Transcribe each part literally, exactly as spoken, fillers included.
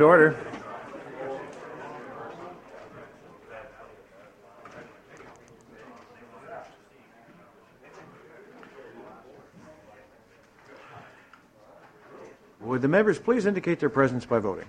Order. Would the members please indicate their presence by voting?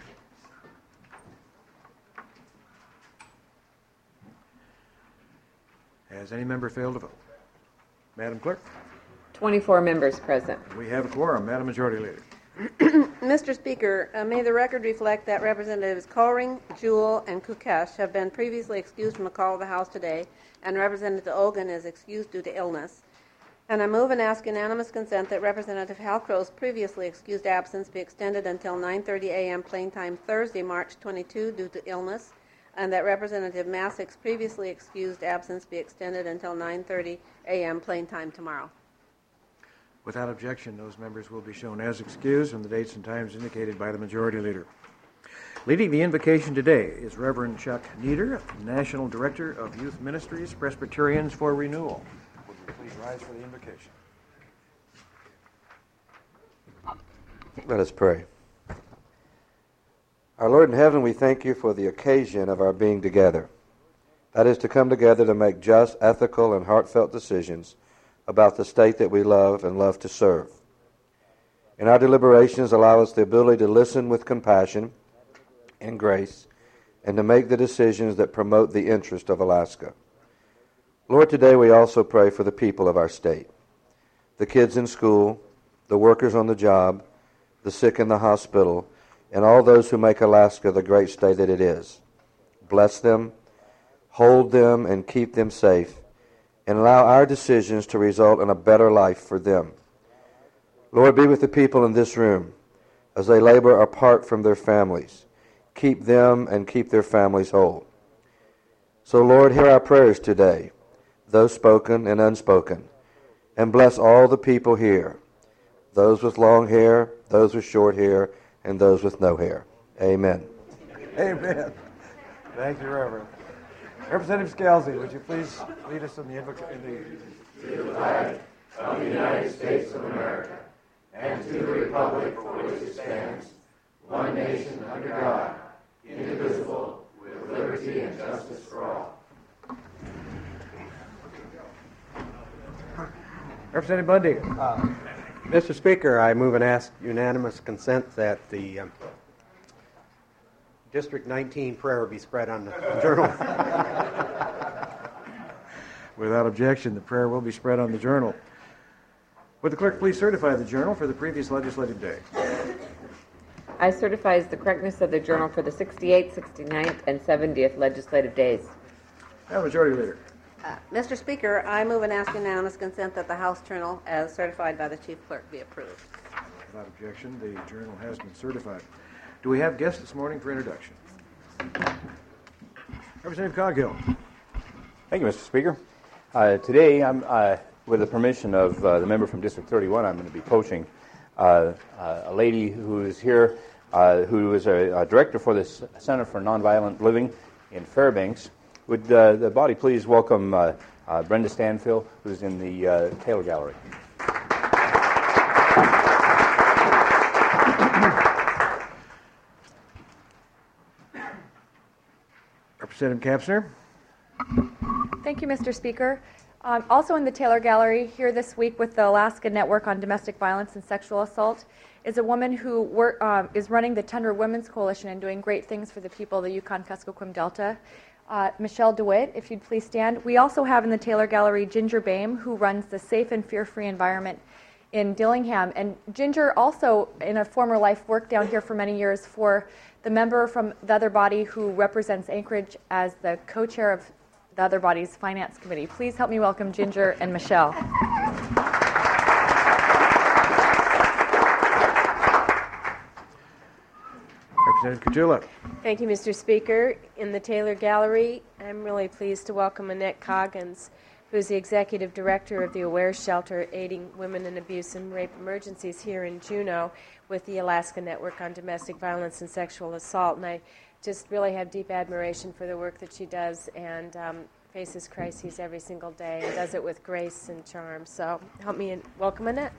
Has any member failed to vote? Madam Clerk? twenty-four members present. We have a quorum. Madam Majority Leader. Mister Speaker, uh, may the record reflect that Representatives Coring, Jewell, and Kukesh have been previously excused from the call of the House today, and Representative Ogun is excused due to illness. And I move and ask unanimous consent that Representative Hal Crow's previously excused absence be extended until nine thirty a.m. plain time Thursday, March twenty-second, due to illness, and that Representative Massick's previously excused absence be extended until nine thirty a.m. plain time tomorrow. Without objection, those members will be shown as excused on the dates and times indicated by the Majority Leader. Leading the invocation today is Reverend Chuck Nieder, National Director of Youth Ministries, Presbyterians for Renewal. Would you please rise for the invocation? Let us pray. Our Lord in heaven, we thank you for the occasion of our being together. That is to come together to make just, ethical, and heartfelt decisions about the state that we love and love to serve. In our deliberations, allow us the ability to listen with compassion and grace and to make the decisions that promote the interest of Alaska. Lord, today we also pray for the people of our state, the kids in school, the workers on the job, the sick in the hospital, and all those who make Alaska the great state that it is. Bless them, hold them, and keep them safe, and allow our decisions to result in a better life for them. Lord, be with the people in this room as they labor apart from their families. Keep them and keep their families whole. So, Lord, hear our prayers today, those spoken and unspoken, and bless all the people here, those with long hair, those with short hair, and those with no hair. Amen. Amen. Thank you, Reverend. Representative Scalzi, would you please lead us in the invocation? To the flag of the United States of America, and to the republic for which it stands, one nation under God, indivisible, with liberty and justice for all. Representative Bundy. Uh, Mister Speaker, I move and ask unanimous consent that the um, District nineteen prayer be spread on the journal. Without objection, the prayer will be spread on the journal. Would the clerk please certify the journal for the previous legislative day? I certify as the correctness of the journal for the sixty-eighth, sixty-ninth, and seventieth legislative days. Madam Majority Leader. Uh, Mister Speaker, I move and ask unanimous consent that the House Journal, as certified by the Chief Clerk, be approved. Without objection, the journal has been certified. Do we have guests this morning for introduction? Representative Coghill. Thank you, Mister Speaker. Uh, today, I'm, uh, with the permission of uh, the member from District thirty-one, I'm going to be coaching uh, uh, a lady who is here, uh, who is a, a director for the Center for Nonviolent Living in Fairbanks. Would uh, the body please welcome uh, uh, Brenda Stanfill, who's in the uh, Taylor Gallery. Representative Kapsner. Thank you, Mister Speaker. Um, also in the Taylor Gallery here this week with the Alaska Network on Domestic Violence and Sexual Assault is a woman who work, um, is running the Tundra Women's Coalition and doing great things for the people of the Yukon-Kuskokwim Delta. Uh, Michelle DeWitt, if you'd please stand. We also have in the Taylor Gallery Ginger Bame, who runs the Safe and Fear-Free Environment in Dillingham. And Ginger also, in a former life, worked down here for many years for the member from the other body who represents Anchorage as the co-chair of the other body's finance committee. Please help me welcome Ginger and Michelle. Representative Kajula. Thank you, Mister Speaker. In the Taylor Gallery, I'm really pleased to welcome Annette Coggins, who is the Executive Director of the Aware Shelter aiding women in abuse and rape emergencies here in Juneau with the Alaska Network on Domestic Violence and Sexual Assault. And I just really have deep admiration for the work that she does and um, faces crises every single day and does it with grace and charm. So help me in- welcome Annette.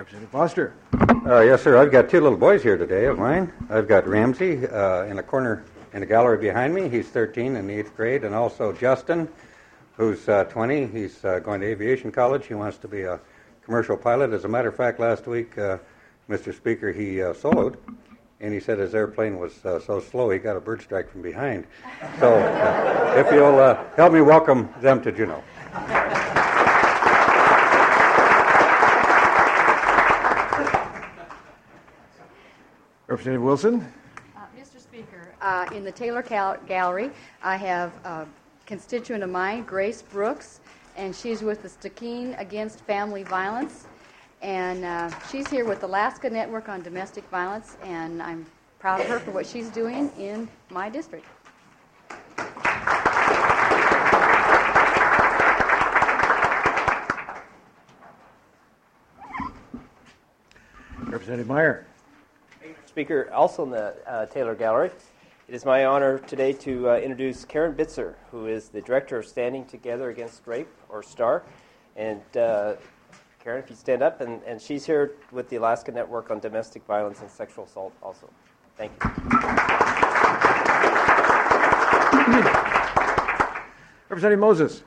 Representative Foster. Uh, yes, sir. I've got two little boys here today of mine. I've got Ramsey uh, in a corner in the gallery behind me. He's thirteen in the eighth grade. And also Justin, who's uh, twenty. He's uh, going to aviation college. He wants to be a commercial pilot. As a matter of fact, last week, uh, Mister Speaker, he uh, soloed. And he said his airplane was uh, so slow he got a bird strike from behind. So uh, if you'll uh, help me welcome them to Juneau. Representative Wilson. Uh, Mister Speaker, uh, in the Taylor Cal- Gallery, I have a constituent of mine, Grace Brooks, and she's with the Stikine Against Family Violence. And uh, she's here with Alaska Network on Domestic Violence, and I'm proud of her for what she's doing in my district. Representative Meyer. Speaker, also in the uh, Taylor Gallery, it is my honor today to uh, introduce Karen Bitzer, who is the director of Standing Together Against Rape, or STAR. And uh, Karen, if you stand up, and, and she's here with the Alaska Network on Domestic Violence and Sexual Assault also. Thank you. Representative Moses.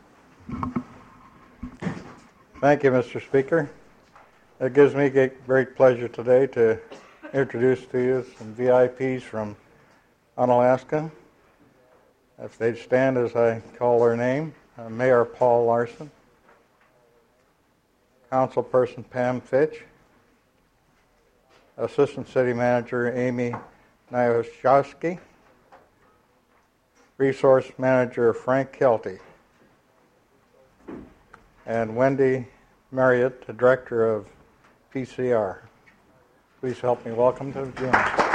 Thank you, Mister Speaker. It gives me great pleasure today to introduce to you some V I Ps from Unalaska. If they'd stand as I call their name, uh, Mayor Paul Larson, Councilperson Pam Fitch, Assistant City Manager Amy Nyashowski, Resource Manager Frank Kelty, and Wendy Marriott, the Director of P C R. Please help me welcome to Juneau.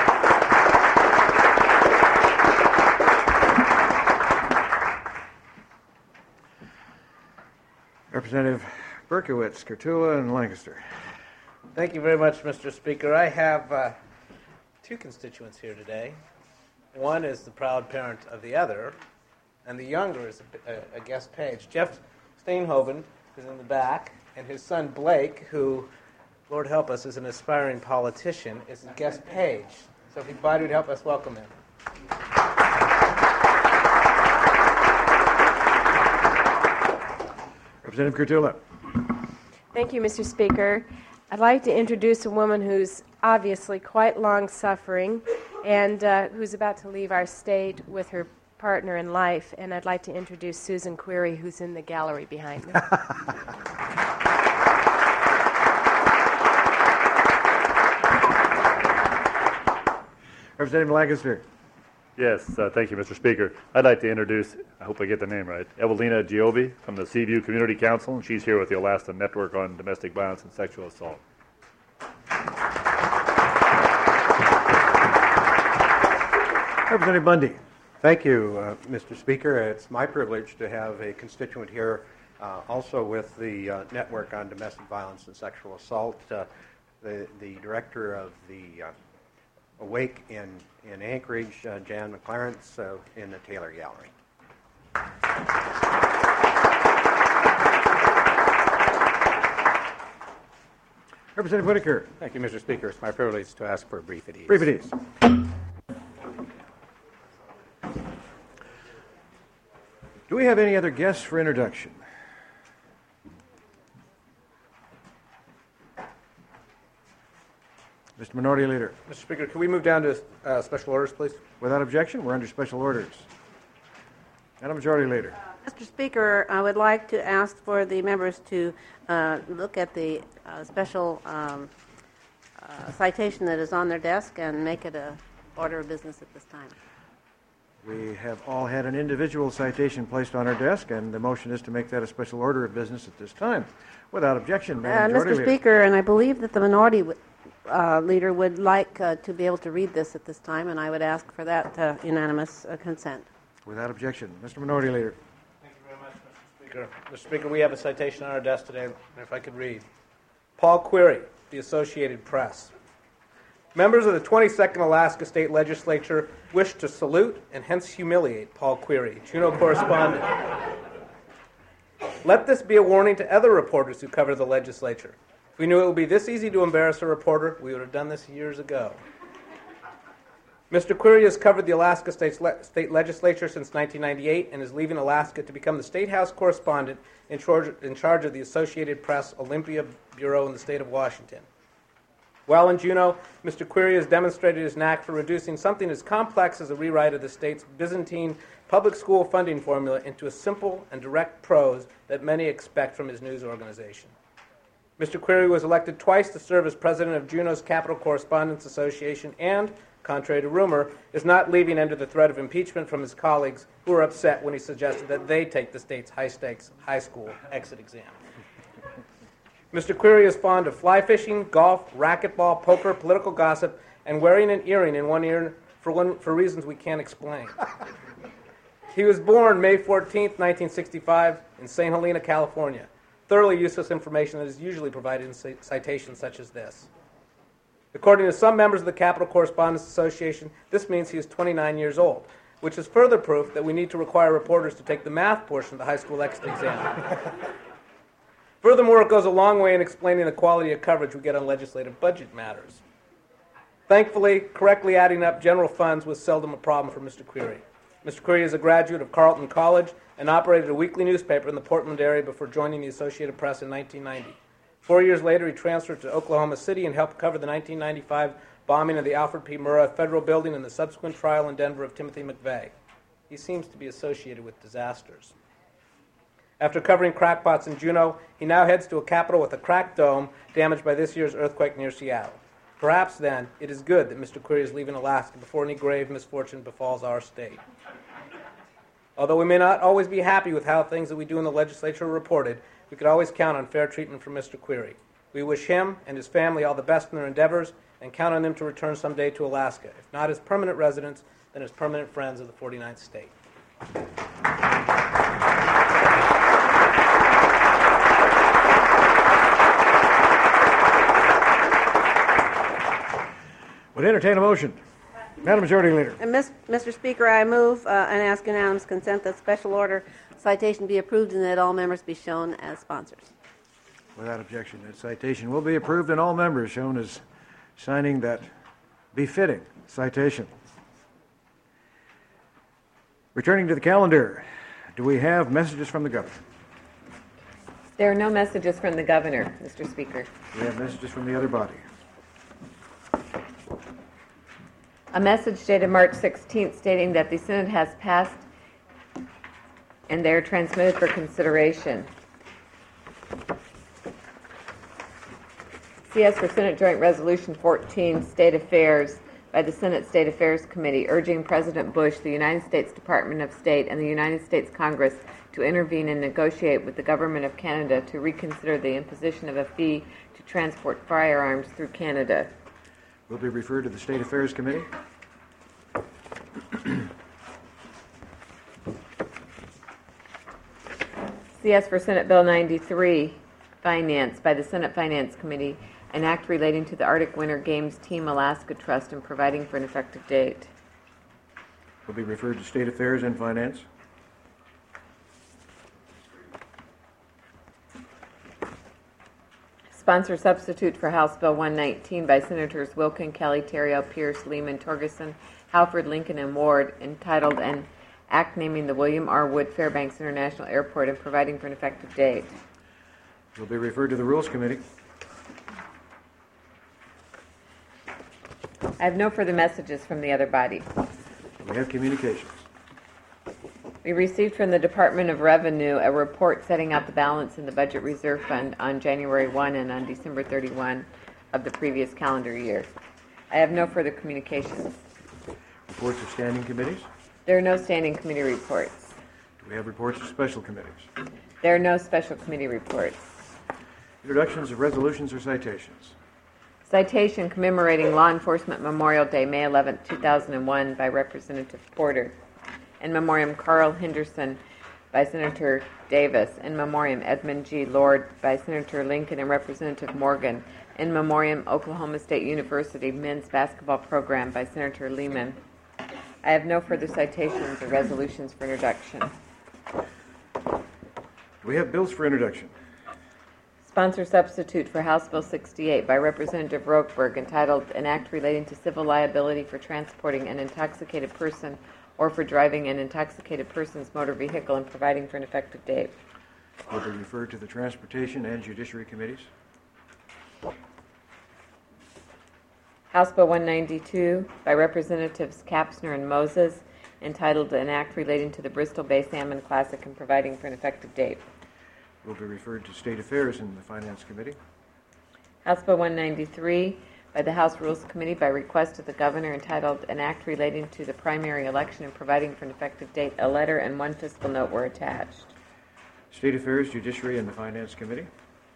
Representative Berkowitz, Cotulla, and Lancaster. Thank you very much, Mister Speaker. I have uh, two constituents here today. One is the proud parent of the other, and the younger is a, a, a guest page. Jeff Steenhoven is in the back, and his son Blake, who, Lord help us, is an aspiring politician, is a guest page. So if anybody would help us welcome him. Representative Cotulla. Thank you, Mister Speaker. I'd like to introduce a woman who's obviously quite long-suffering and uh, who's about to leave our state with her partner in life, and I'd like to introduce Susan Query, who's in the gallery behind me. Representative Lancaster. Yes, uh, thank you, Mister Speaker. I'd like to introduce, I hope I get the name right, Evelina Giove from the Seaview Community Council, and she's here with the Alaska Network on Domestic Violence and Sexual Assault. Representative Bundy. Thank you, uh, Mister Speaker. It's my privilege to have a constituent here uh, also with the uh, Network on Domestic Violence and Sexual Assault, uh, the, the director of the uh, Awake in, in Anchorage, uh, Jan McLarence, uh, in the Taylor Gallery. Representative Whitaker. Thank you, Mister Speaker. It's my privilege to ask for a brief at ease. Brief at ease. Do we have any other guests for introduction? Mister Minority Leader. Mister Speaker, can we move down to uh, special orders, please? Without objection, we're under special orders. Madam Majority Leader. Uh, Mister Speaker, I would like to ask for the members to uh, look at the uh, special um, uh, citation that is on their desk and make it a order of business at this time. We have all had an individual citation placed on our desk, and the motion is to make that a special order of business at this time. Without objection, Madam Uh, Majority Mister Leader. Speaker, and I believe that the minority w- uh, leader would like uh, to be able to read this at this time, and I would ask for that uh, unanimous uh, consent. Without objection. Mister Minority Leader. Thank you very much, Mister Speaker. Mister Speaker, we have a citation on our desk today, and if I could read. Paul Query, the Associated Press. Members of the twenty-second Alaska State Legislature wish to salute and hence humiliate Paul Query, Juneau correspondent. Let this be a warning to other reporters who cover the legislature. If we knew it would be this easy to embarrass a reporter, we would have done this years ago. Mister Query has covered the Alaska State, Le- State Legislature since nineteen ninety-eight and is leaving Alaska to become the State House correspondent in charge, in charge of the Associated Press Olympia Bureau in the state of Washington. While in Juneau, Mister Query has demonstrated his knack for reducing something as complex as a rewrite of the state's Byzantine public school funding formula into a simple and direct prose that many expect from his news organization. Mister Query was elected twice to serve as president of Juneau's Capital Correspondents Association and, contrary to rumor, is not leaving under the threat of impeachment from his colleagues who were upset when he suggested that they take the state's high-stakes high school exit exam. Mister Query is fond of fly fishing, golf, racquetball, poker, political gossip, and wearing an earring in one ear for, one, for reasons we can't explain. He was born May fourteenth, nineteen sixty-five, in Saint Helena, California. Thoroughly useless information that is usually provided in citations such as this. According to some members of the Capital Correspondents Association, this means he is twenty-nine years old, which is further proof that we need to require reporters to take the math portion of the high school exit exam. Furthermore, it goes a long way in explaining the quality of coverage we get on legislative budget matters. Thankfully, correctly adding up general funds was seldom a problem for Mister Query. Mister Query is a graduate of Carleton College and operated a weekly newspaper in the Portland area before joining the Associated Press in nineteen ninety. Four years later, he transferred to Oklahoma City and helped cover the nineteen ninety-five bombing of the Alfred P. Murrah Federal Building and the subsequent trial in Denver of Timothy McVeigh. He seems to be associated with disasters. After covering crackpots in Juneau, he now heads to a capital with a cracked dome damaged by this year's earthquake near Seattle. Perhaps, then, it is good that Mister Query is leaving Alaska before any grave misfortune befalls our state. Although we may not always be happy with how things that we do in the legislature are reported, we could always count on fair treatment from Mister Query. We wish him and his family all the best in their endeavors and count on them to return someday to Alaska, if not as permanent residents, then as permanent friends of the forty-ninth state. Would entertain a motion. Madam Majority Leader. And Miz- Mister Speaker, I move uh, and ask unanimous consent that special order citation be approved and that all members be shown as sponsors. Without objection, that citation will be approved and all members shown as signing that befitting citation. Returning to the calendar, do we have messages from the governor? There are no messages from the governor, Mister Speaker. Do we have messages from the other body? A message dated March sixteenth stating that the Senate has passed and they are transmitted for consideration. C S for Senate Joint Resolution fourteen, State Affairs, by the Senate State Affairs Committee, urging President Bush, the United States Department of State, and the United States Congress to intervene and negotiate with the Government of Canada to reconsider the imposition of a fee to transport firearms through Canada. Will be referred to the State Affairs Committee. C S for Senate Bill ninety-three, Finance, by the Senate Finance Committee, an act relating to the Arctic Winter Games Team Alaska Trust and providing for an effective date. Will be referred to State Affairs and Finance. Sponsor substitute for House Bill one nineteen by Senators Wilkin, Kelly, Terrell, Pierce, Lehman, Torgerson, Halford, Lincoln, and Ward, entitled An Act Naming the William R. Wood Fairbanks International Airport and providing for an effective date. Will be referred to the Rules Committee. I have no further messages from the other body. We have communications. We received from the Department of Revenue a report setting out the balance in the Budget Reserve Fund on January first and on December thirty-first of the previous calendar year. I have no further communications. Reports of standing committees. There are no standing committee reports. Do we have reports of special committees? There are no special committee reports. Introductions of resolutions or citations. Citation commemorating Law Enforcement Memorial Day, May eleventh, two thousand one, by Representative Porter. In memoriam Carl Henderson by Senator Davis. In memoriam Edmund G. Lord by Senator Lincoln and Representative Morgan. In memoriam Oklahoma State University Men's Basketball Program by Senator Lehman. I have no further citations or resolutions for introduction. Do we have bills for introduction? Sponsor substitute for House Bill sixty-eight by Representative Rokeberg, entitled An Act Relating to Civil Liability for Transporting an Intoxicated Person or for Driving an Intoxicated Person's Motor Vehicle and providing for an effective date. Will be referred to the Transportation and Judiciary Committees. House Bill one ninety-two by Representatives Kapsner and Moses, entitled An Act Relating to the Bristol Bay Salmon Classic and providing for an effective date. Will be referred to State Affairs in the Finance Committee. House Bill one ninety-three by the House Rules Committee by request of the Governor, entitled An Act Relating to the Primary Election and providing for an effective date. A letter and one fiscal note were attached. State Affairs, Judiciary, and the Finance Committee.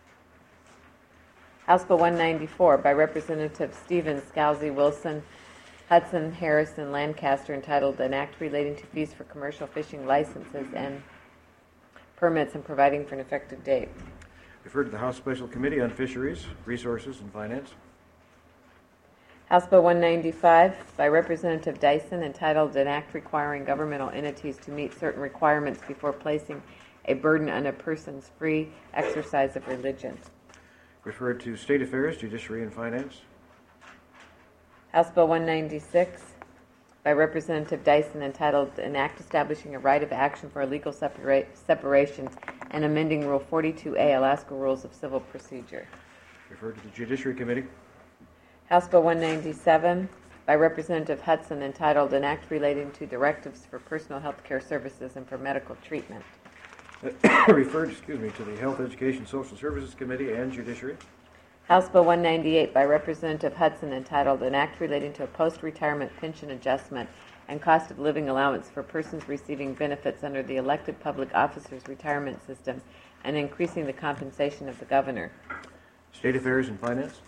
House Bill one ninety-four by Representatives Stevens, Scalzi, Wilson, Hudson, Harrison, Lancaster, entitled An Act Relating to Fees for Commercial Fishing Licenses and Permits and providing for an effective date. Referred to the House Special Committee on Fisheries, Resources, and Finance. House Bill one ninety-five by Representative Dyson, entitled An Act Requiring Governmental Entities to Meet Certain Requirements Before Placing a Burden on a Person's Free Exercise of Religion. Referred to State Affairs, Judiciary, and Finance. House Bill one ninety-six by Representative Dyson, entitled An Act Establishing a Right of Action for Illegal separa- Separation and amending Rule forty-two A, Alaska Rules of Civil Procedure. Referred to the Judiciary Committee. House Bill one ninety-seven by Representative Hudson, entitled An Act Relating to Directives for Personal Health Care Services and for Medical Treatment. Referred, excuse me, to the Health, Education, Social Services Committee and Judiciary. House Bill one ninety-eight by Representative Hudson, entitled An Act Relating to a Post-Retirement Pension Adjustment and Cost of Living Allowance for Persons Receiving Benefits under the Elected Public Officers Retirement System and increasing the compensation of the Governor. State Affairs and Finance.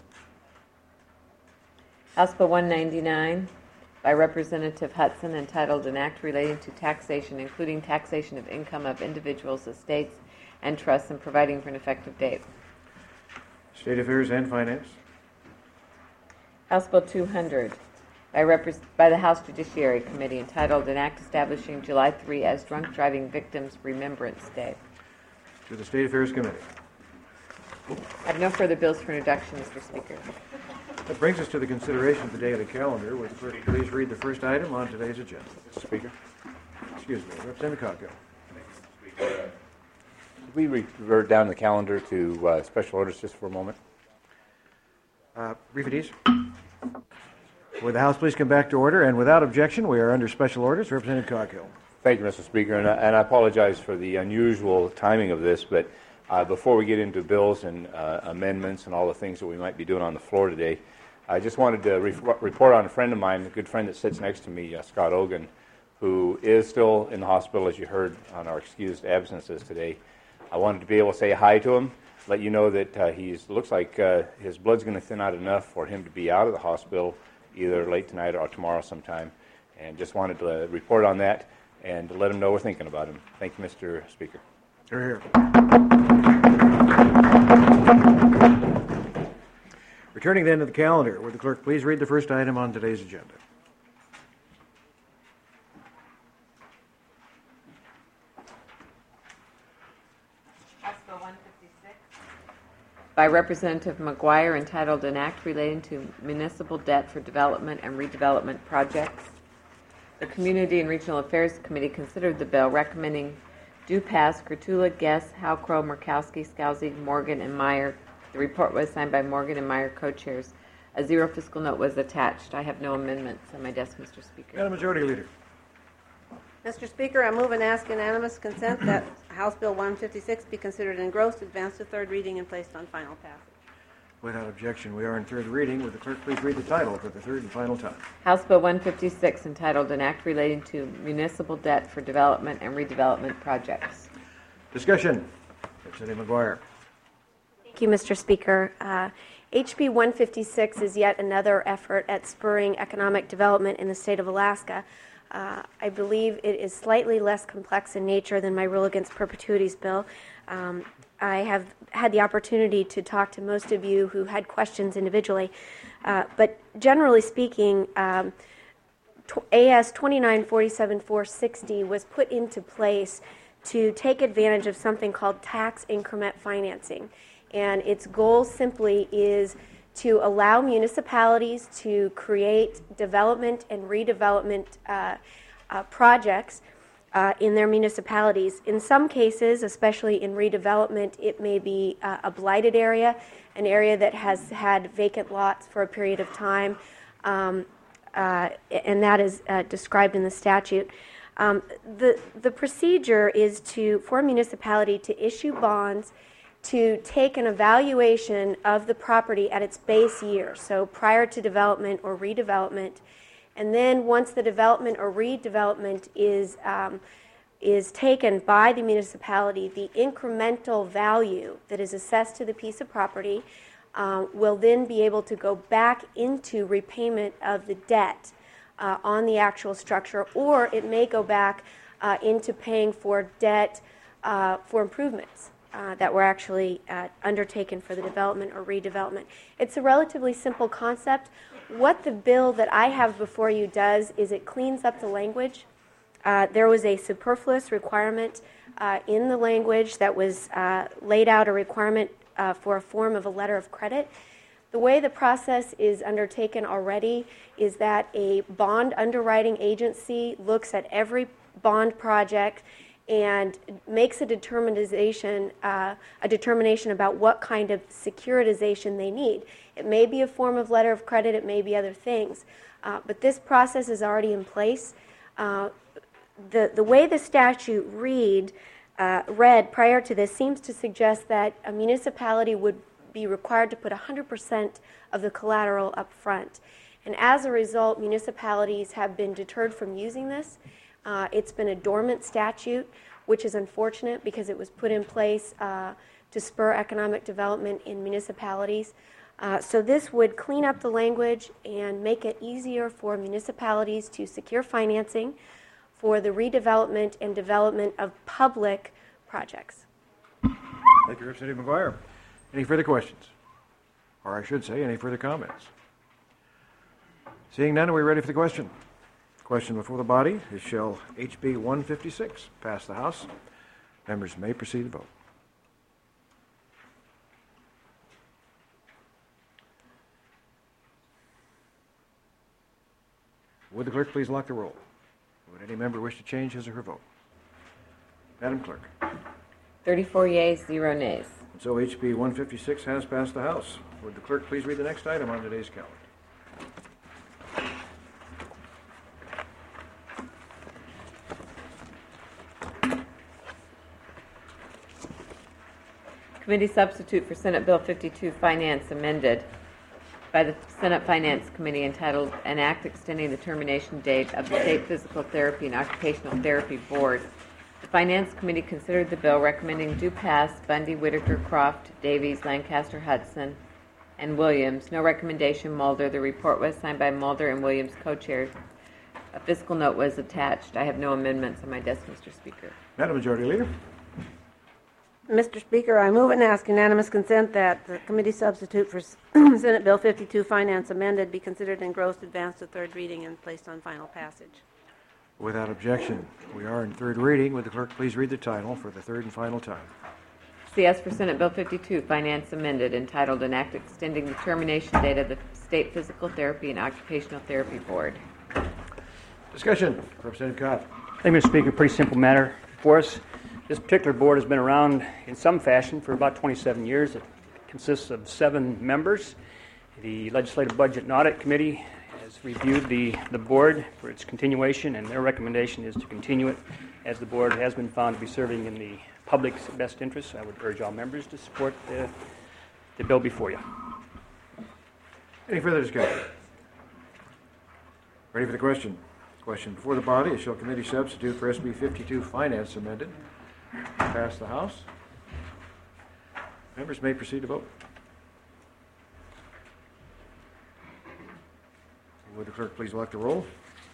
House Bill one ninety-nine by Representative Hudson, entitled An Act Relating to Taxation, including taxation of income of individuals, estates, and trusts, and providing for an effective date. State Affairs and Finance. House Bill two hundred by, Repres- by the House Judiciary Committee, entitled An Act Establishing July third as Drunk Driving Victims Remembrance Day. To the State Affairs Committee. I have no further bills for introduction, Mister Speaker. That brings us to the consideration of the daily calendar. Would the clerk please read the first item on today's agenda? Mister Speaker. Excuse me, Representative Coghill. Could we revert down the calendar to uh, special orders just for a moment? Uh, Briefeties. Would the House please come back to order? And without objection, we are under special orders. Representative Coghill. Thank you, Mister Speaker, and I, and I apologize for the unusual timing of this, but uh, before we get into bills and uh, amendments and all the things that we might be doing on the floor today, I just wanted to re- report on a friend of mine, a good friend that sits next to me, uh, Scott Ogan, who is still in the hospital, as you heard on our excused absences today. I wanted to be able to say hi to him, let you know that uh, he looks like uh, his blood's going to thin out enough for him to be out of the hospital either late tonight or tomorrow sometime, and just wanted to uh, report on that and to let him know we're thinking about him. Thank you, Mister Speaker. Here, here. Returning then to the calendar, would the clerk please read the first item on today's agenda? House Bill one fifty-six by Representative McGuire, entitled An Act Relating to Municipal Debt for Development and Redevelopment Projects. The Community and Regional Affairs Committee considered the bill, recommending do pass. Kurtula, Guess, Halcrow, Murkowski, Scalzi, Morgan, and Meyer. The report was signed by Morgan and Meyer co-chairs. A zero fiscal note was attached. I have no amendments on my desk, Mister Speaker. Madam Majority Leader. Mister Speaker, I move and ask unanimous consent that House Bill one fifty-six be considered engrossed, advanced to third reading, and placed on final passage. Without objection, we are in third reading. Would the clerk please read the title for the third and final time? House Bill one fifty-six, entitled An Act Relating to Municipal Debt for Development and Redevelopment Projects. Discussion. Representative McGuire. Thank you, Mister Speaker. Uh, H B one fifty-six is yet another effort at spurring economic development in the state of Alaska. Uh, I believe it is slightly less complex in nature than my Rule Against Perpetuities bill. Um, I have had the opportunity to talk to most of you who had questions individually, uh, but generally speaking, um, A S twenty-nine forty-seven four sixty was put into place to take advantage of something called tax increment financing. And its goal simply is to allow municipalities to create development and redevelopment uh, uh, projects uh, in their municipalities. In some cases, especially in redevelopment, it may be uh, a blighted area, an area that has had vacant lots for a period of time, um, uh, and that is uh, described in the statute. Um, the, the procedure is to, for a municipality to issue bonds to take an evaluation of the property at its base year, so prior to development or redevelopment. And then once the development or redevelopment is, um, is taken by the municipality, the incremental value that is assessed to the piece of property uh, will then be able to go back into repayment of the debt uh, on the actual structure, or it may go back uh, into paying for debt uh, for improvements Uh, that were actually uh, undertaken for the development or redevelopment. It's a relatively simple concept. What the bill that I have before you does is it cleans up the language. Uh, there was a superfluous requirement uh, in the language that was uh, laid out a requirement uh, for a form of a letter of credit. The way the process is undertaken already is that a bond underwriting agency looks at every bond project and makes a determination, uh, a determination about what kind of securitization they need. It may be a form of letter of credit, it may be other things, uh, but this process is already in place. Uh, the, the way the statute read, uh, read prior to this seems to suggest that a municipality would be required to put one hundred percent of the collateral up front. And as a result, municipalities have been deterred from using this. Uh, it's been a dormant statute, which is unfortunate because it was put in place uh, to spur economic development in municipalities. Uh, so this would clean up the language and make it easier for municipalities to secure financing for the redevelopment and development of public projects. Thank you, Representative McGuire. Any further questions? Or I should say, any further comments? Seeing none, are we ready for the question? Question before the body is shall H B one fifty-six pass the House? Members may proceed to vote. Would the clerk please lock the roll? Would any member wish to change his or her vote? Madam Clerk. thirty-four yeas, zero nays. And so H B one fifty-six has passed the House. Would the clerk please read the next item on today's calendar? Committee substitute for Senate Bill fifty-two, Finance, amended by the Senate Finance Committee, entitled An Act Extending the Termination Date of the State Physical Therapy and Occupational Therapy Board. The Finance Committee considered the bill, recommending do pass Bundy, Whitaker, Croft, Davies, Lancaster, Hudson, and Williams. No recommendation, Mulder. The report was signed by Mulder and Williams, co-chairs. A fiscal note was attached. I have no amendments on my desk, Mister Speaker. Madam Majority Leader. Mister Speaker, I move and ask unanimous consent that the committee substitute for Senate Bill fifty-two, Finance amended, be considered engrossed, advanced to third reading, and placed on final passage. Without objection, we are in third reading. Would the clerk please read the title for the third and final time? C S for Senate Bill fifty-two, Finance amended, entitled An Act Extending the Termination Date of the State Physical Therapy and Occupational Therapy Board. Discussion. Representative Cobb. Thank you, Mister Speaker. Pretty simple matter for us. This particular board has been around in some fashion for about twenty-seven years. It consists of seven members. The Legislative Budget and Audit Committee has reviewed the, the board for its continuation, and their recommendation is to continue it, as the board has been found to be serving in the public's best interests. I would urge all members to support the, the bill before you. Any further discussion? Ready for the question? Question before the body is shall committee substitute for S B fifty-two, Finance amended, pass the House? Members may proceed to vote. Would the clerk please lock the roll?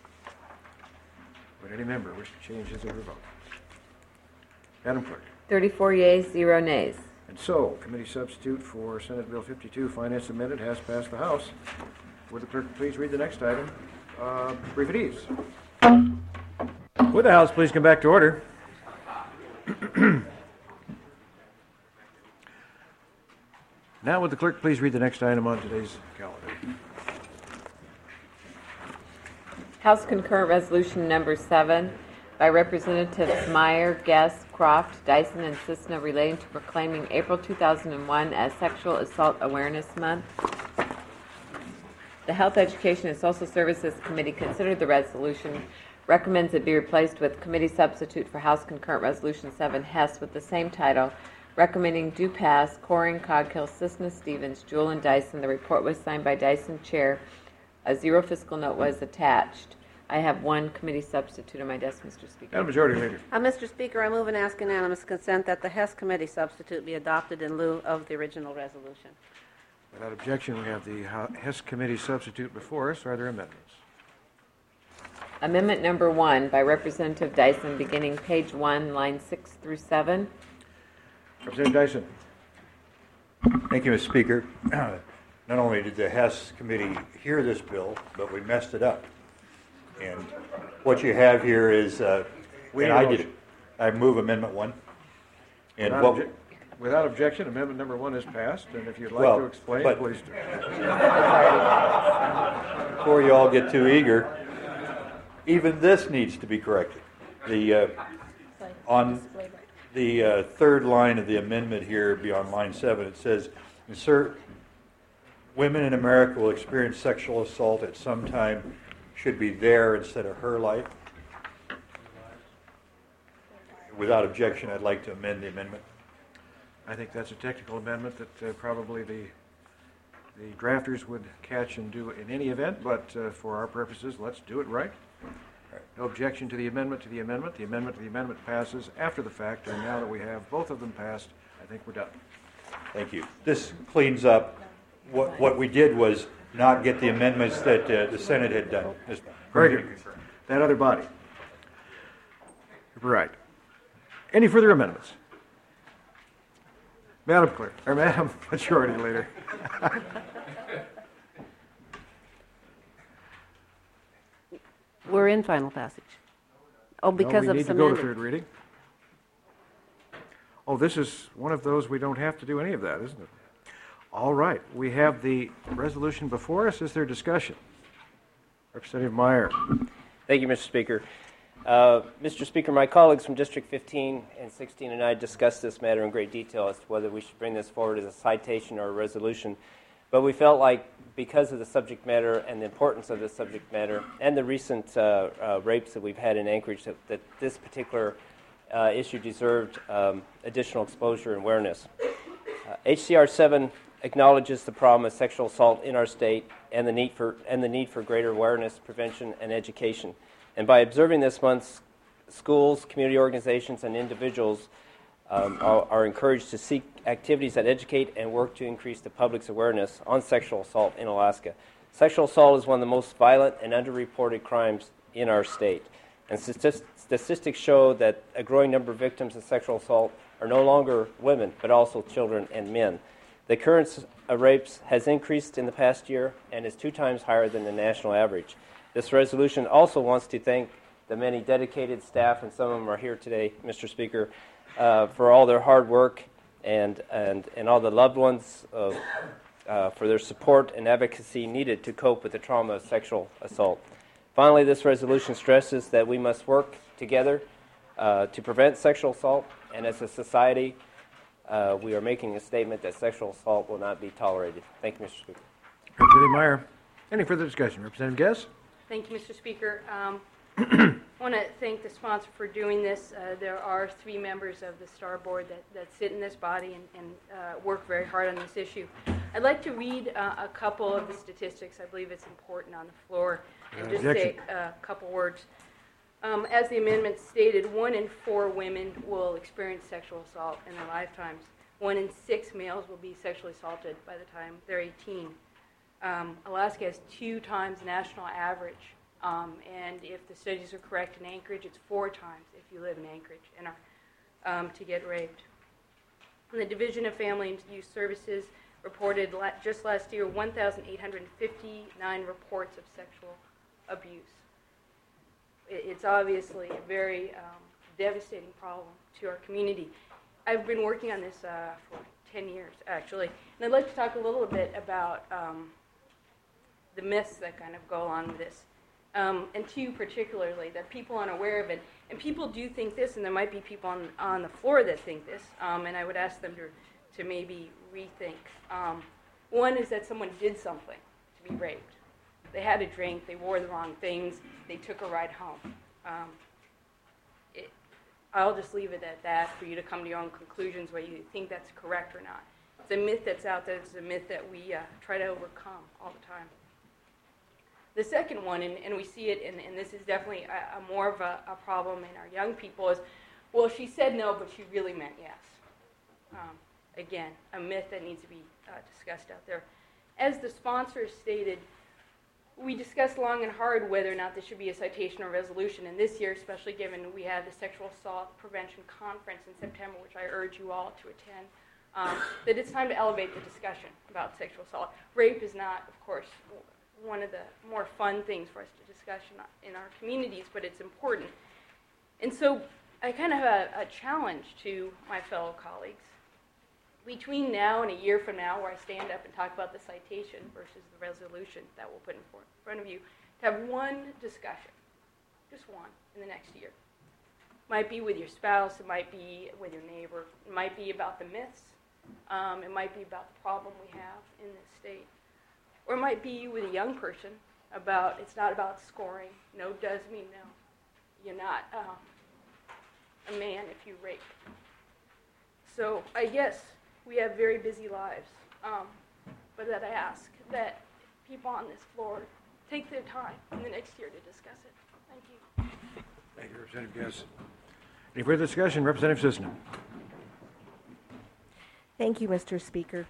Would any member wish to change his or her vote? Madam Clerk. thirty-four yeas, zero nays. And so, committee substitute for Senate Bill fifty-two, Finance amended, has passed the House. Would the clerk please read the next item? Uh, brief at ease. Would the House please come back to order? Now, would the clerk please read the next item on today's calendar? House Concurrent Resolution Number seven by Representatives Meyer, Guest, Croft, Dyson, and Cisna relating to proclaiming April two thousand one as Sexual Assault Awareness Month. The Health, Education, and Social Services Committee considered the resolution, recommends it be replaced with Committee Substitute for House Concurrent Resolution seven, Hess, with the same title, recommending do pass, Coring, Coghill, Cisna, Stevens, Jewell, and Dyson. The report was signed by Dyson Chair. A zero fiscal note was attached. I have one committee substitute on my desk, Mister Speaker. Madam Majority Leader. Uh, Mister Speaker, I move and ask unanimous consent that the Hess Committee substitute be adopted in lieu of the original resolution. Without objection, we have the Hess Committee substitute before us. Are there amendments? Amendment number one by Representative Dyson, beginning page one, line six through seven. Representative Dyson. Thank you, Mister Speaker. Not only did the Hess Committee hear this bill, but we messed it up. And what you have here is, uh, and I did it. I move Amendment one. And Without, what, obje- without objection, Amendment number one is passed. And if you'd like well, to explain, but, please do. Before you all get too eager, even this needs to be corrected. The uh, on the uh, third line of the amendment here, beyond line seven, it says, insert, women in America will experience sexual assault at some time, should be their instead of her life. Without objection, I'd like to amend the amendment. I think that's a technical amendment that uh, probably the the drafters would catch and do in any event, but uh, for our purposes, let's do it right. No objection to the amendment to the amendment. The amendment to the amendment passes after the fact, and now that we have both of them passed, I think we're done. Thank you. This cleans up what what we did was not get the amendments that uh, the Senate had done. Very good. That other body. Right. Any further amendments? Madam Clerk, or Madam Majority Leader. We're in final passage. Oh, because no, we of need some to go to amendment. third reading. Oh, this is one of those we don't have to do any of that, isn't it? All right. We have the resolution before us. Is there discussion? Representative Meyer. Thank you, Mister Speaker. Uh, Mister Speaker, my colleagues from District fifteen and sixteen and I discussed this matter in great detail as to whether we should bring this forward as a citation or a resolution. But we felt like because of the subject matter and the importance of the subject matter and the recent uh, uh, rapes that we've had in Anchorage, that, that this particular uh, issue deserved um, additional exposure and awareness. Uh, H C R seven acknowledges the problem of sexual assault in our state and the need for and the need for greater awareness, prevention, and education. And by observing this month, schools, community organizations, and individuals um, are, are encouraged to seek activities that educate and work to increase the public's awareness on sexual assault in Alaska. Sexual assault is one of the most violent and underreported crimes in our state. And statistics show that a growing number of victims of sexual assault are no longer women, but also children and men. The occurrence of rapes has increased in the past year and is two times higher than the national average. This resolution also wants to thank the many dedicated staff, and some of them are here today, Mister Speaker, uh, for all their hard work and, and, and all the loved ones uh, uh, for their support and advocacy needed to cope with the trauma of sexual assault. Finally, this resolution stresses that we must work together uh, to prevent sexual assault, and as a society, uh, we are making a statement that sexual assault will not be tolerated. Thank you, Mister Speaker. Representative Meyer. Any further discussion? Representative Guess? Thank you, Mister Speaker. Um, I want to thank the sponsor for doing this. Uh, there are three members of the STAR board that, that sit in this body and, and uh, work very hard on this issue. I'd like to read uh, a couple of the statistics. I believe it's important on the floor, and just say a couple words. Um, as the amendment stated, one in four women will experience sexual assault in their lifetimes. One in six males will be sexually assaulted by the time they're eighteen. Um, Alaska has two times the national average, um, and if the studies are correct in Anchorage, it's four times if you live in Anchorage and are, um, to get raped. And the Division of Family and Youth Services reported la- just last year one thousand eight hundred fifty-nine reports of sexual abuse. It, it's obviously a very um, devastating problem to our community. I've been working on this uh, for ten years, actually. And I'd like to talk a little bit about um, the myths that kind of go along with this. Um, and two particularly, that people aren't aware of it. And people do think this, and there might be people on, on the floor that think this, um, and I would ask them to, to maybe rethink. Um, one is that someone did something to be raped. They had a drink, they wore the wrong things, they took a ride home. Um, it, I'll just leave it at that for you to come to your own conclusions whether you think that's correct or not. It's a myth that's out there, it's a myth that we uh, try to overcome all the time. The second one, and, and we see it, and, and this is definitely a, a more of a, a problem in our young people, is, well, she said no, but she really meant yes. Um, again, a myth that needs to be uh, discussed out there. As the sponsor stated, we discussed long and hard whether or not this should be a citation or resolution, and this year, especially given we had the Sexual Assault Prevention Conference in September, which I urge you all to attend, um, that it's time to elevate the discussion about sexual assault. Rape is not, of course, one of the more fun things for us to discuss in our communities, but it's important. And so I kind of have a, a challenge to my fellow colleagues. Between now and a year from now, where I stand up and talk about the citation versus the resolution that we'll put in front of you, to have one discussion, just one, in the next year. Might be with your spouse, it might be with your neighbor, it might be about the myths, um, it might be about the problem we have in this state. Or it might be with a young person about, it's not about scoring. No does mean no. You're not um, a man if you rape. So I guess we have very busy lives, um, but that I ask that people on this floor take their time in the next year to discuss it. Thank you. Thank you, Representative Guess. Any further discussion? Representative Sisson. Thank you, Mister Speaker.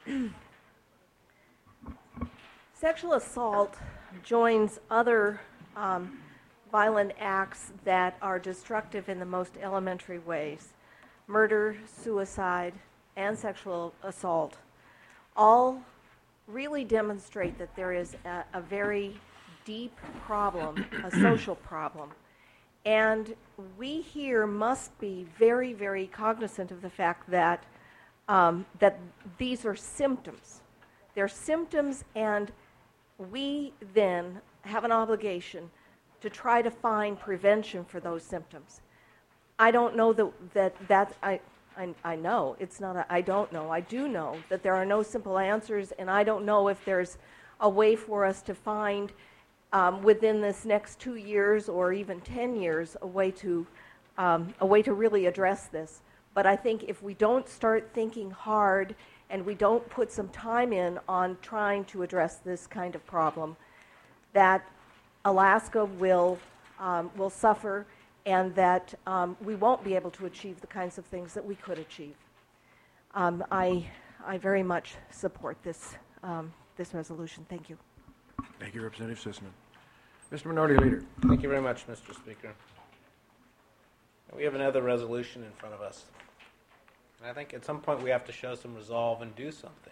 Sexual assault joins other um, violent acts that are destructive in the most elementary ways. Murder, suicide, and sexual assault all really demonstrate that there is a, a very deep problem, a social problem. And we here must be very, very cognizant of the fact that, um, that these are symptoms. They're symptoms, and we then have an obligation to try to find prevention for those symptoms. I don't know that, that, that I, I, I know, it's not a, I don't know, I do know that there are no simple answers, and I don't know if there's a way for us to find um, within this next two years or even ten years a way to, um, a way to really address this. But I think if we don't start thinking hard and we don't put some time in on trying to address this kind of problem, that Alaska will, um, will suffer, and that um, we won't be able to achieve the kinds of things that we could achieve. Um, I, I very much support this, um, this resolution. Thank you. Thank you, Representative Sisson. Mister Minority Leader. Thank you very much, Mister Speaker. We have another resolution in front of us. And I think at some point we have to show some resolve and do something.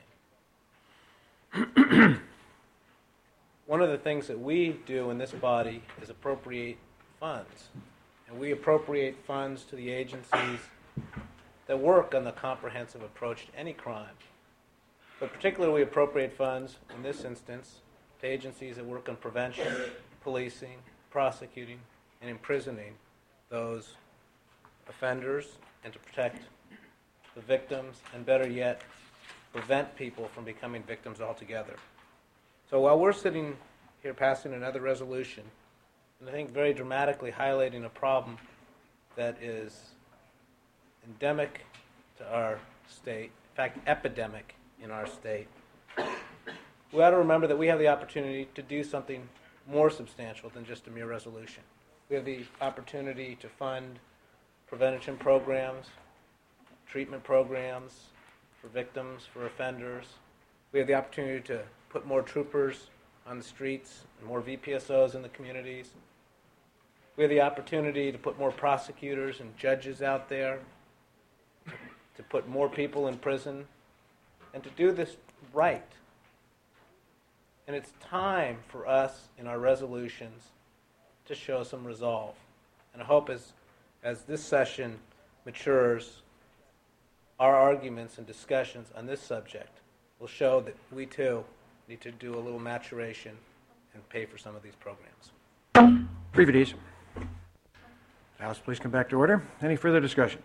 One of the things that we do in this body is appropriate funds. And we appropriate funds to the agencies that work on the comprehensive approach to any crime. But particularly we appropriate funds, in this instance, to agencies that work on prevention, policing, prosecuting, and imprisoning those offenders, and to protect the victims, and better yet, prevent people from becoming victims altogether. So while we're sitting here passing another resolution, and I think very dramatically highlighting a problem that is endemic to our state, in fact, epidemic in our state, we ought to remember that we have the opportunity to do something more substantial than just a mere resolution. We have the opportunity to fund prevention programs, treatment programs for victims, for offenders. We have the opportunity to put more troopers on the streets and more V P S Os in the communities. We have the opportunity to put more prosecutors and judges out there, to put more people in prison, and to do this right. And it's time for us in our resolutions to show some resolve. And I hope as, as this session matures, our arguments and discussions on this subject will show that we too need to do a little maturation and pay for some of these programs. Brief it easy. House, please come back to order. Any further discussion?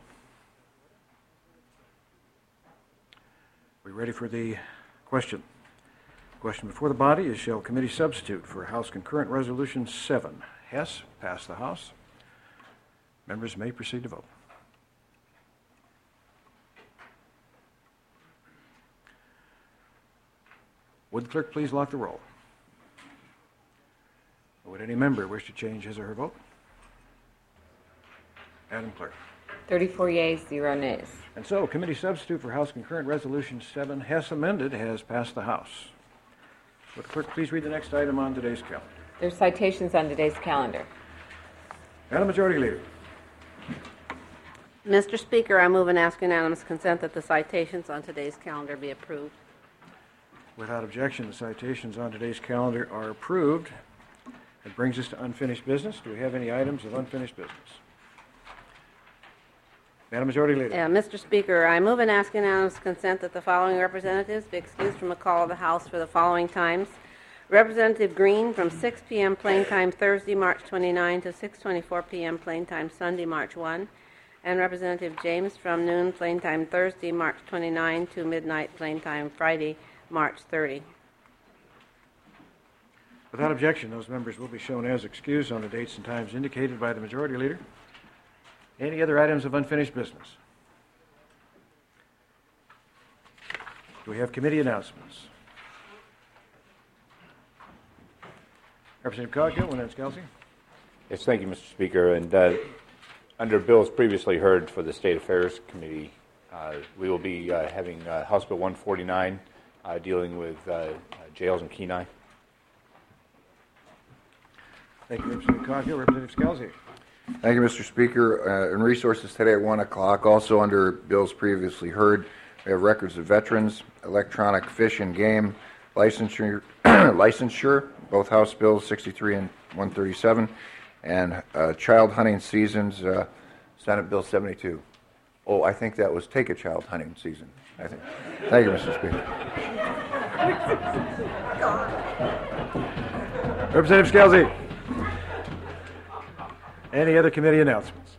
We ready for the question? Question before the body is shall committee substitute for House Concurrent Resolution seven. Hess, pass the House. Members may proceed to vote. Would the clerk please lock the roll? Would any member wish to change his or her vote? Madam Clerk. thirty-four yeas, zero nays. And so, committee substitute for House Concurrent Resolution seven, Hess amended, has passed the House. Would the clerk please read the next item on today's calendar? There's citations on today's calendar. Madam Majority Leader. Mister Speaker, I move and ask unanimous consent that the citations on today's calendar be approved. Without objection, the citations on today's calendar are approved. It brings us to unfinished business. Do we have any items of unfinished business? Madam Majority Leader. Yeah, Mister Speaker, I move and ask unanimous consent that the following representatives be excused from a call of the House for the following times. Representative Green from six p.m. plain time Thursday, March twenty-ninth to six twenty-four p.m. plain time Sunday, March first. And Representative James from noon plain time Thursday, March twenty-ninth to midnight plain time Friday, March thirtieth. Without objection, those members will be shown as excused on the dates and times indicated by the Majority Leader. Any other items of unfinished business? Do we have committee announcements? Representative Coghill and then Scalzi. Yes, thank you, Mister Speaker. And uh, under bills previously heard for the State Affairs Committee, uh, we will be uh, having uh, House Bill one forty-nine uh, dealing with uh, uh, jails and Kenai. Thank you, Representative Coghill. Representative Scalzi. Thank you, Mister Speaker. Uh, in resources today at one o'clock, also under bills previously heard, we have records of veterans, electronic fish and game, licensure, licensure, both House Bills sixty-three and one thirty-seven, and uh, child hunting seasons, uh, Senate Bill seventy-two. Oh, I think that was take a child hunting season. I think. Thank you, Mister Speaker. Representative Scalzi. Any other committee announcements?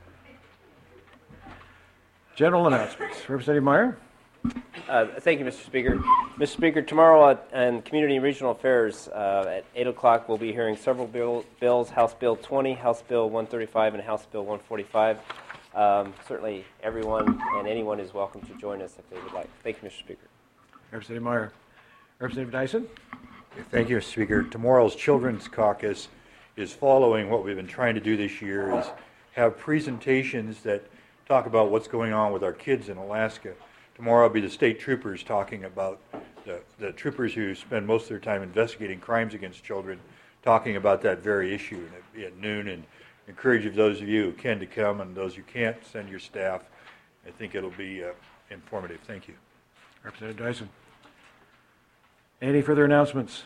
General announcements. Representative Meyer. Uh, thank you, Mister Speaker. Mister Speaker, tomorrow at, in Community and Regional Affairs uh, at eight o'clock, we'll be hearing several bill, bills, House Bill twenty, House Bill one thirty-five, and House Bill one forty-five. Um, certainly everyone and anyone is welcome to join us if they would like. Thank you, Mister Speaker. Representative Meyer. Representative Dyson. Thank you, Mister Speaker. Tomorrow's Children's Caucus is following what we've been trying to do this year, is have presentations that talk about what's going on with our kids in Alaska. Tomorrow will be the state troopers talking about the, the troopers who spend most of their time investigating crimes against children, talking about that very issue. And it'll be at noon, and encourage of those of you who can to come, and those who can't, send your staff. I think it'll be uh, informative. Thank you. Representative Dyson. Any further announcements?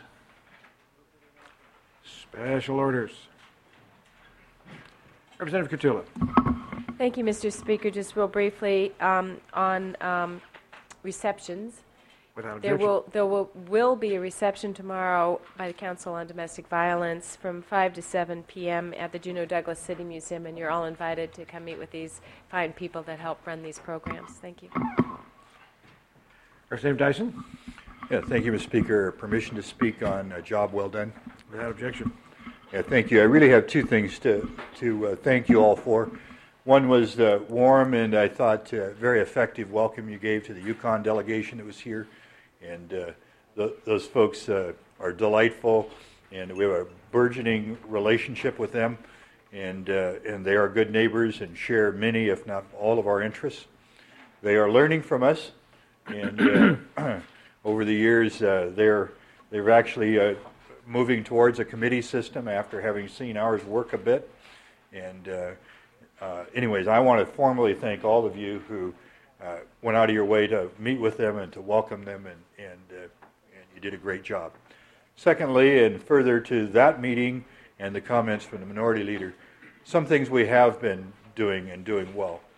Special orders. Representative Catula. Thank you, Mister Speaker. Just real briefly um, on um, receptions. Without There objection. will there will, will be a reception tomorrow by the Council on Domestic Violence from five to seven p.m. at the Juneau Douglas City Museum, and you're all invited to come meet with these fine people that help run these programs. Thank you. Representative Dyson. Yeah, thank you, Mister Speaker. Permission to speak on a job well done. Without objection. Yeah, thank you. I really have two things to to uh, thank you all for. One was the warm and I thought uh, very effective welcome you gave to the Yukon delegation that was here, and uh, th- those folks uh, are delightful, and we have a burgeoning relationship with them, and uh, and they are good neighbors and share many, if not all, of our interests. They are learning from us, and uh, over the years uh, they're they're actually uh, moving towards a committee system after having seen ours work a bit, and. Uh, Uh, anyways, I want to formally thank all of you who uh, went out of your way to meet with them and to welcome them, and and, uh, and you did a great job. Secondly, and further to that meeting and the comments from the minority leader, some things we have been doing and doing well.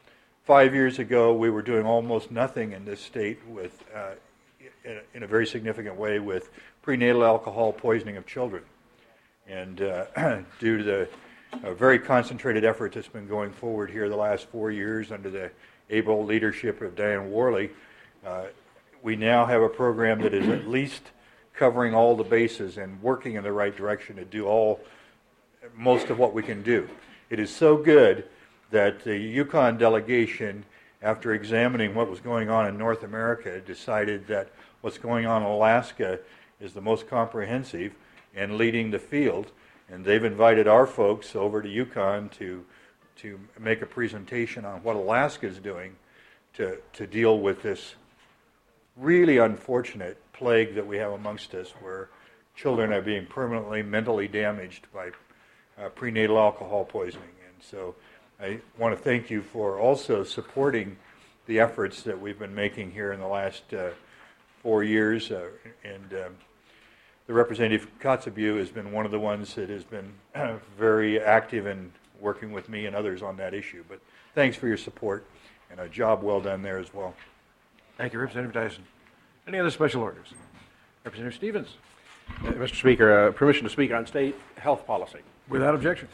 five years ago, we were doing almost nothing in this state with, uh, in, in a very significant way, with prenatal alcohol poisoning of children. And uh, due to the uh, very concentrated effort that's been going forward here the last four years under the able leadership of Diane Worley, uh, we now have a program that is at least covering all the bases and working in the right direction to do all, most of what we can do. It is so good that the Yukon delegation, after examining what was going on in North America, decided that what's going on in Alaska is the most comprehensive and leading the field. And they've invited our folks over to Yukon to to make a presentation on what Alaska is doing to, to deal with this really unfortunate plague that we have amongst us, where children are being permanently mentally damaged by uh, prenatal alcohol poisoning. And so I want to thank you for also supporting the efforts that we've been making here in the last uh, four years. Uh, and um, the Representative Kotzebue has been one of the ones that has been uh, very active in working with me and others on that issue. But thanks for your support, and a job well done there as well. Thank you, Representative Dyson. Any other special orders? Representative Stevens. Uh, Mister Speaker, uh, permission to speak on state health policy. Without objection.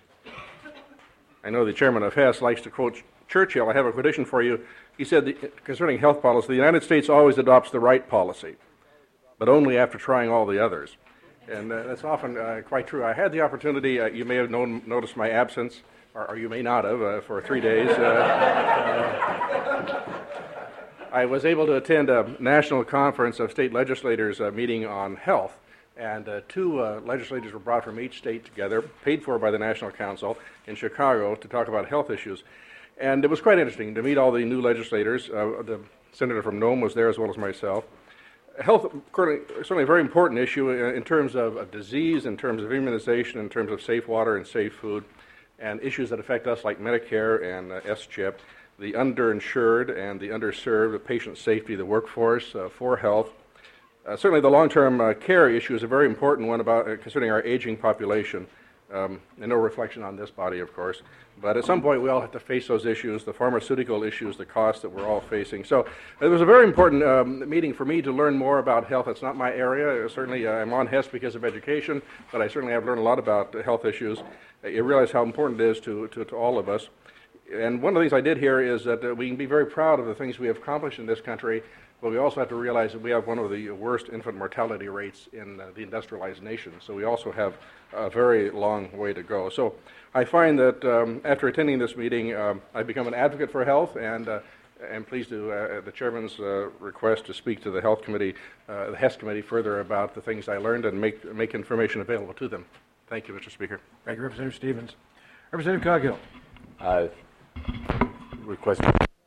I know the chairman of Hess likes to quote Churchill. I have a quotation for you. He said, that, concerning health policy, the United States always adopts the right policy, but only after trying all the others. And uh, that's often uh, quite true. I had the opportunity, uh, you may have known, noticed my absence, or, or you may not have, uh, for three days. Uh, uh, I was able to attend a national conference of state legislators uh, meeting on health, and uh, two uh, legislators were brought from each state together, paid for by the National Council in Chicago, to talk about health issues. And it was quite interesting to meet all the new legislators. Uh, the senator from Nome was there, as well as myself. Health, certainly a very important issue in terms of, of disease, in terms of immunization, in terms of safe water and safe food, and issues that affect us like Medicare and uh, S CHIP, the underinsured and the underserved, the patient safety, the workforce uh, for health. Uh, certainly the long-term uh, care issue is a very important one about uh, concerning our aging population. Um, and no reflection on this body, of course. But at some point, we all have to face those issues, the pharmaceutical issues, the costs that we're all facing. So it was a very important um, meeting for me to learn more about health. It's not my area. Certainly, uh, I'm on Hess because of education, but I certainly have learned a lot about uh, health issues. Uh, you realize how important it is to, to, to all of us. And one of the things I did here is that uh, we can be very proud of the things we have accomplished in this country, but we also have to realize that we have one of the worst infant mortality rates in uh, the industrialized nations. So we also have a very long way to go. So I find that um, after attending this meeting, um, I've become an advocate for health, and uh, am pleased to uh, the chairman's uh, request to speak to the health committee, uh, the Hess committee, further about the things I learned and make make information available to them. Thank you, Mister Speaker. Thank you, Representative Stevens. Representative Coghill. Uh, request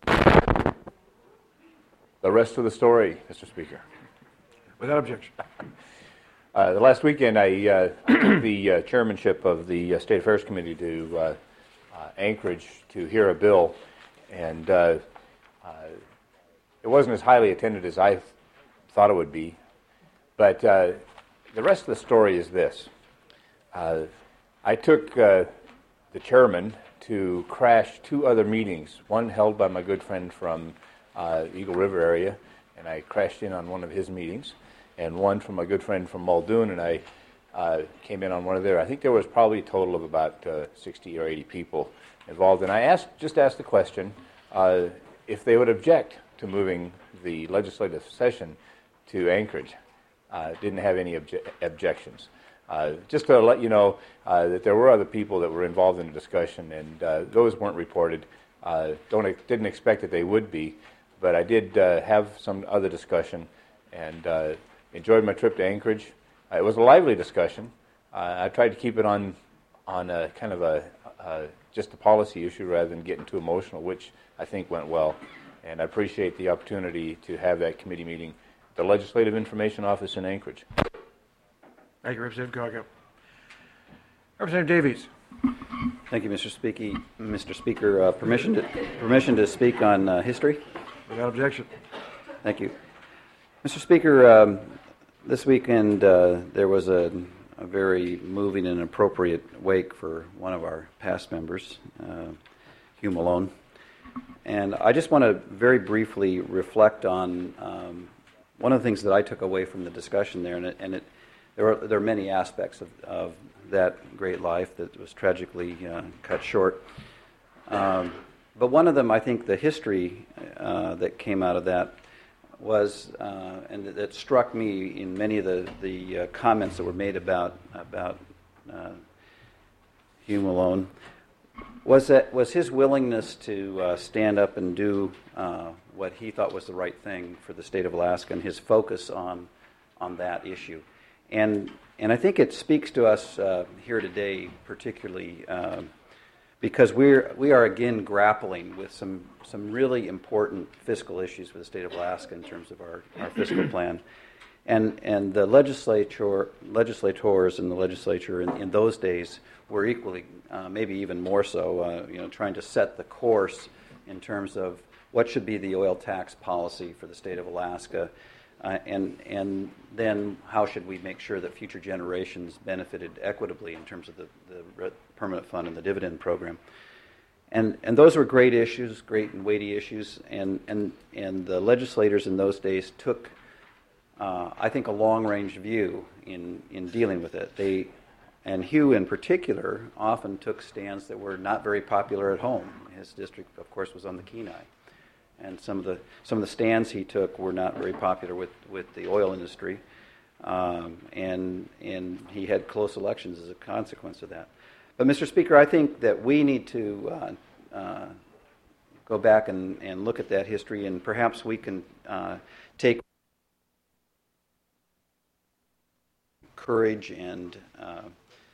the rest of the story, Mister Speaker. Without objection. Uh, the last weekend, I uh, took the uh, chairmanship of the uh, State Affairs Committee to uh, uh, Anchorage to hear a bill, and uh, uh, it wasn't as highly attended as I thought it would be. But uh, the rest of the story is this. Uh, I took uh, the chairman to crash two other meetings, one held by my good friend from uh, Eagle River area, and I crashed in on one of his meetings, and one from my good friend from Muldoon, and I uh, came in on one of their. I think there was probably a total of about uh, sixty or eighty people involved, and I asked, just asked the question uh, if they would object to moving the legislative session to Anchorage. Uh, didn't have any obje- objections. Uh, just to let you know uh, that there were other people that were involved in the discussion, and uh, those weren't reported. Uh, don't didn't expect that they would be, but I did uh, have some other discussion, and uh, enjoyed my trip to Anchorage. Uh, it was a lively discussion. Uh, I tried to keep it on on a kind of a uh, just a policy issue rather than getting too emotional, which I think went well. And I appreciate the opportunity to have that committee meeting at the Legislative Information Office in Anchorage. Thank you, Representative Coghill. Representative Davies. Thank you, Mister Speaker. Mister Speaker, uh, permission to permission to speak on uh, history. Without objection. Thank you, Mister Speaker. Um, this weekend uh, there was a, a very moving and appropriate wake for one of our past members, uh, Hugh Malone, and I just want to very briefly reflect on um, one of the things that I took away from the discussion there, and, it, and it, there, are, there are many aspects of, of that great life that was tragically uh, cut short. Um, but one of them, I think the history uh, that came out of that was, uh, and that, that struck me in many of the, the uh, comments that were made about, about uh, Hugh Malone, was that was his willingness to uh, stand up and do uh, what he thought was the right thing for the state of Alaska, and his focus on on that issue. And and I think it speaks to us uh, here today, particularly uh, because we're we are again grappling with some some really important fiscal issues for the state of Alaska in terms of our, our fiscal plan. And and the legislature legislators in the legislature in, in those days were equally, uh, maybe even more so, uh, you know, trying to set the course in terms of what should be the oil tax policy for the state of Alaska, uh, and and then how should we make sure that future generations benefited equitably in terms of the, the permanent fund and the dividend program. And and those were great issues, great and weighty issues, and and and the legislators in those days took, uh, I think, a long-range view in in dealing with it. They And Hugh, in particular, often took stands that were not very popular at home. His district, of course, was on the Kenai, and some of the some of the stands he took were not very popular with, with the oil industry, um, and and he had close elections as a consequence of that. But, Mister Speaker, I think that we need to uh, uh, go back and, and look at that history, and perhaps we can uh, take courage and uh,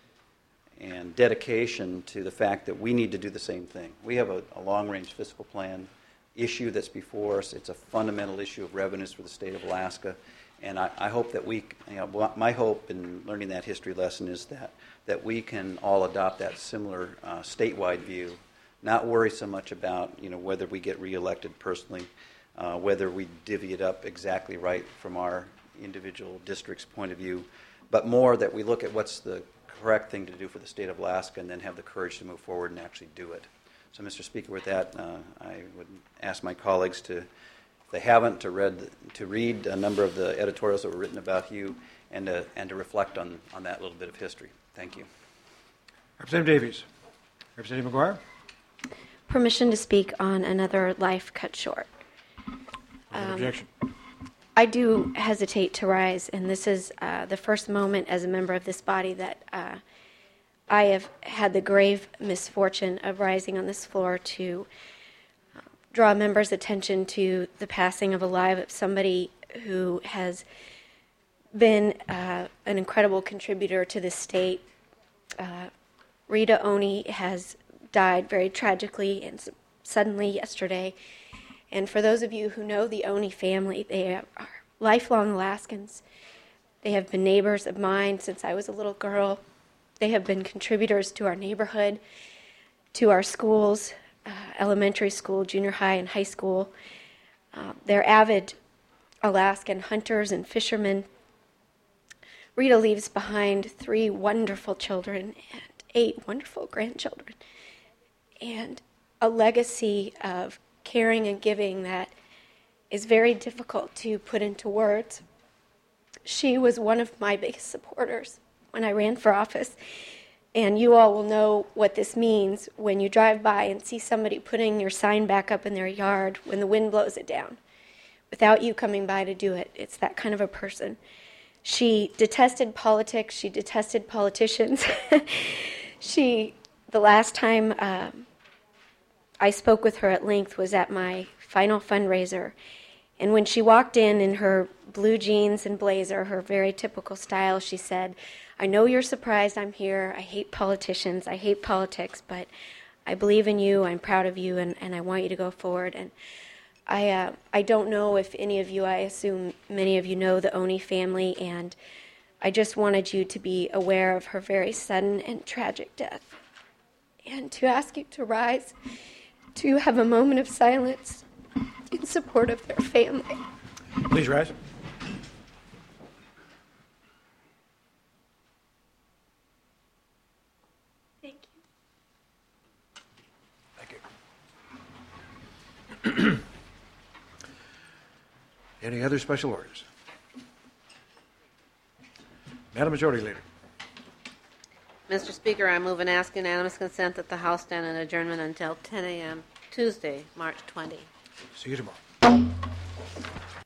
and dedication to the fact that we need to do the same thing. We have a, a long-range fiscal plan issue that's before us. It's a fundamental issue of revenues for the state of Alaska, and I, I hope that we, you know, my hope in learning that history lesson is that that we can all adopt that similar uh, statewide view, not worry so much about, you know, whether we get reelected personally, uh, whether we divvy it up exactly right from our individual district's point of view, but more that we look at what's the correct thing to do for the state of Alaska, and then have the courage to move forward and actually do it. So, Mister Speaker, with that, uh, I would ask my colleagues to, if they haven't, to read to read a number of the editorials that were written about Hugh, and to, and to reflect on, on that little bit of history. Thank you. Representative Davies. Representative McGuire. Permission to speak on another life cut short. Um, objection. I do hesitate to rise, and this is uh, the first moment as a member of this body that uh, I have had the grave misfortune of rising on this floor to draw members' attention to the passing of a life of somebody who has been uh, an incredible contributor to the state. Uh, Rita Oni has died very tragically and suddenly yesterday. And for those of you who know the Oni family, they are lifelong Alaskans. They have been neighbors of mine since I was a little girl. They have been contributors to our neighborhood, to our schools, uh, elementary school, junior high, and high school. Uh, they're avid Alaskan hunters and fishermen. Rita leaves behind three wonderful children and eight wonderful grandchildren, and a legacy of caring and giving that is very difficult to put into words. She was one of my biggest supporters when I ran for office, and you all will know what this means when you drive by and see somebody putting your sign back up in their yard when the wind blows it down without you coming by to do it. It's that kind of a person. She detested politics. She detested politicians. she, the last time um, I spoke with her at length was at my final fundraiser. And when she walked in in her blue jeans and blazer, her very typical style, she said, "I know you're surprised I'm here. I hate politicians. I hate politics, but I believe in you. I'm proud of you, and, and I want you to go forward." And I uh, I don't know if any of you, I assume many of you know the Oni family, and I just wanted you to be aware of her very sudden and tragic death, and to ask you to rise, to have a moment of silence in support of their family. Please rise. Thank you. Thank Any other special orders? Madam Majority Leader. Mister Speaker, I move and ask unanimous consent that the House stand in adjournment until ten a.m. Tuesday, March twentieth. See you tomorrow.